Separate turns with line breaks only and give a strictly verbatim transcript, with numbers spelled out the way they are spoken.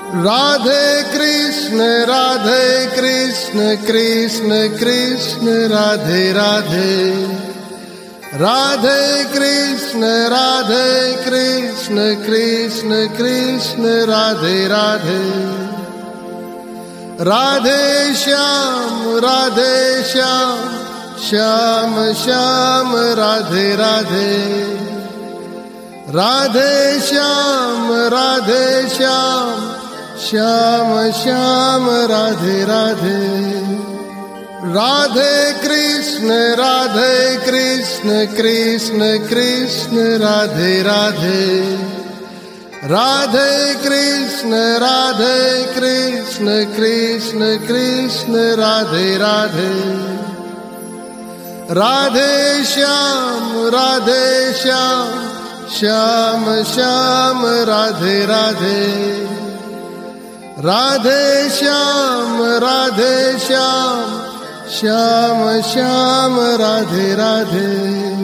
Radhe Krishna Radhe Krishna Krishna Krishna Radhe Radhe, Radhe Krishna Radhe Krishna Krishna Krishna Radhe Radhe, Radhe Shyam Radhe Shyam Shyam Shyam Radhe Radhe, Radhe Shyam Radhe Shyam Shyam Shyam Radhe Radhe, Radhe Krishna Radhe Krishna Krishna Krishna Radhe Radhe, Radhe Krishna Radhe Krishna Krishna Krishna Radhe Radhe, Radhe Shyam Radhe Shyam Shyam Shyam Radhe Radhe, Radhe Shyam Radhe Shyam Shyam Shyam Radhe Radhe.